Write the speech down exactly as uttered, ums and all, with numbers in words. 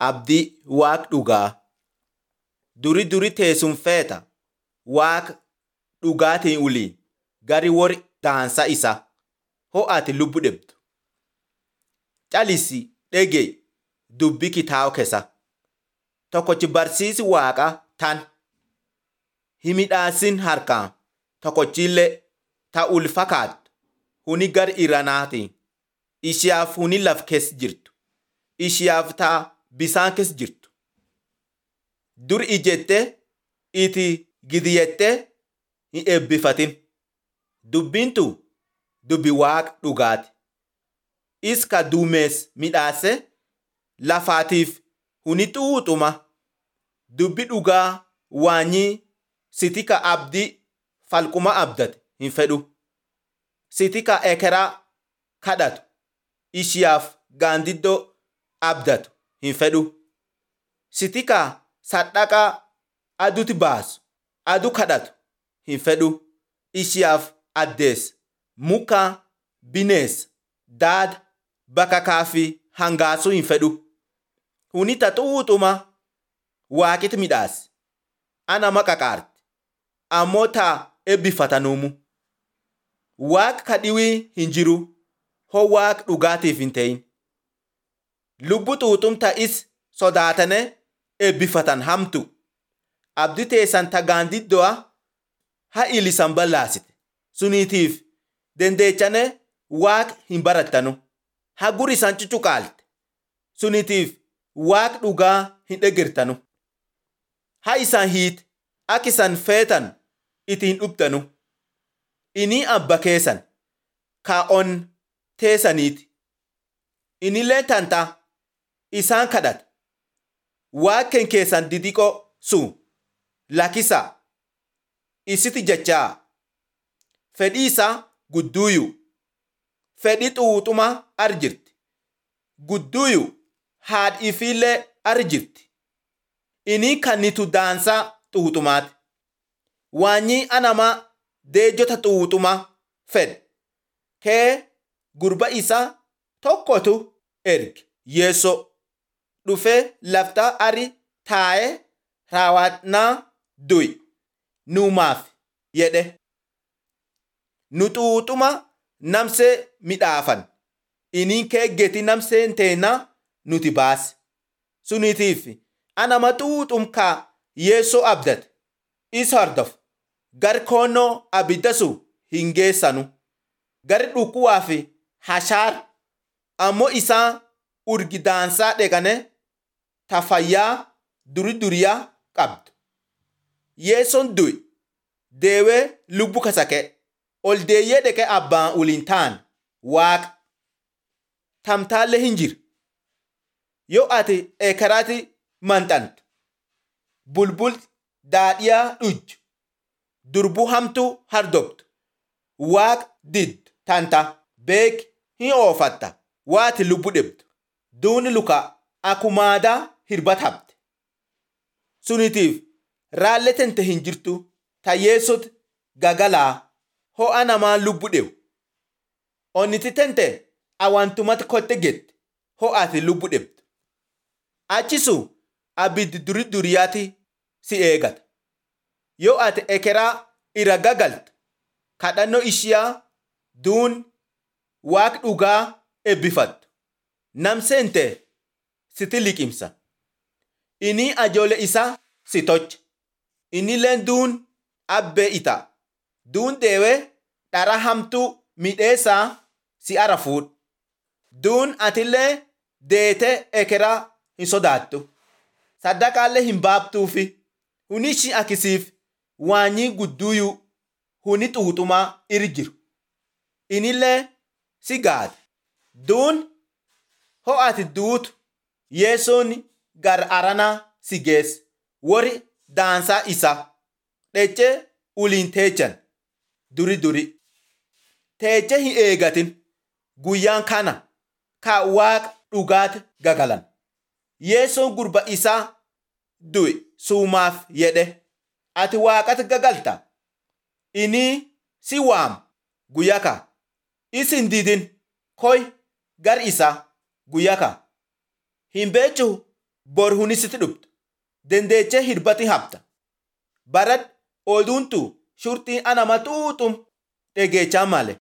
abdii waaq dhugaa. Duri duri teessum feeta waaq dhugaatiin uliin gari wori daansa isa ho'aati lubbu dhebdu. Calisi dhegee dubbi kitaaba keessa. Tokkochi barsiisi waaqa tan himidhaasin harkaan tokkochillee ta ulfakaattu huni gar iranaati. Ishiyaaf huni laf keessa jirtu. Ishiyaaf ta bisaan keessa jirtu. Dur ijette iti gidiyette hin eebbifatin. Dubbintu dubbi waaqa dhugaati. Iska duumees midhaase lafaatiif huni xuuxuma. Dubbi dhugaa waanyii sitika abdii falquma abdate hin fedhu. Sitika ekeraa kadhatu ishiyaaf gaandiddoo abdatu hin fedhu. Sitika sadhaqaa aduti baasu adu kadhatu hin fedhu. Ishiyaaf addees muka binees daada bakakaa fi hangaasuu hin fedhu. Huni ta xuuxuma waaqiti midhaas. Ana maqaqaarti. Ammoo ta eebbifatanuumu. Waaq kadhiwii hin jiru. Hoo waaq dhugaatiif hin ta'in. Lubbu xuuxum ta'is sodaatane eebbifatan hamtu. Abdi teessan ta gaandiddoa ha ilisan ballaasite. Suniitiif dendeechane waaq hin barattanu. Ha gurisan cucukaalte. Suniitiif waaq dhugaa hin dhegirtanu. Ha isan hiit ak isan feetan itiin dhubtanu. Inii abba keessan kaa'on teessaniiti. Inillee tanta isaan kadhata. Waaqen keessan didiqoo sun lakisa isiti jechaa. Fedhii isaa gudduuyu. Fedhii xuuxuma arjirti. Gudduuyu haadh ifiillee arjirti. Inii kannitu daansaa xuuxumaati. Waanyii anamaa deejjota xuuxuma fedhe. Kee gurba isaa tokkotu erge yeessoo dhufee laftaa ari taa'ee raawwatnaa du'i nuumaaf jedhe. Nu xuuxuma namsee midhaafan. Iniin kee geti namseen teennaa nuti baase. Suniitiif anama xuuxum kaa yeessoo abdate. Is hordof. Gar koonnoo abiddasu hin geessanu. Gar dhukkuwaa fi hashaar ammoo isaa urgi daansaa dheqane ta fayyaa duri duriyaa qabdu. Yeessoon du'i deewee lubbu kasake ol deeyyee dheqe abbaan uliin ta'an waaqa. Tamtaallee hin jiru. Yoo ati ekeraati manxantu bulbul daadhiyaa dhujju durbuu hamtuu hardobtu waaq diddu tanta beek hin oofatta waati lubbu dhebdu. Duuni luka akumaadaa hirbat habde. Suniitiif raallee tente hin jirtu ta yeessot gagalaa ho'a namaa lubbu dhewu. Onniti tente awantumati kotte gette ho'aati lubbu dhebdu. Achisu abiddi duri duriyaati si eegata. Yoo ati ekeraa ira gagaltu kadhannoo ishiyaa duun waaq dhugaa eebbifattu. Namseente siti liqimsa. Inii ajoole isaa si tocha. Inilleen duun abbee ita. Duun deewee dhara hamtuu midheessaa si ara fuudhu. Duun atillee deetee ekeraa hin sodaattu. Saddaqaallee hin baabtuufi. Hunishi akisiif waanyii gudduuyu huni xuuxumaa iri jiru. Inillee si gaade. Duun ho'ati duutu yeessoon gar aranaa si geesse. Wori daansaa isa dhechee uliin teechan duri duri. Teeche hin eegatin guyyaan kana ka waaqa dhugaati gagalan. Yeessoon gurba isaa du'i suumaaf jedhe. Ati waaqati gagalta. Inii si waam guyyaka. Isin didin koy gar isa guyyaka. Hin beechu bor hunisitti dhuftu. Dandeechee hirbati habta. Barad oduuntu shurtii anama xuuxum dhageechaa male.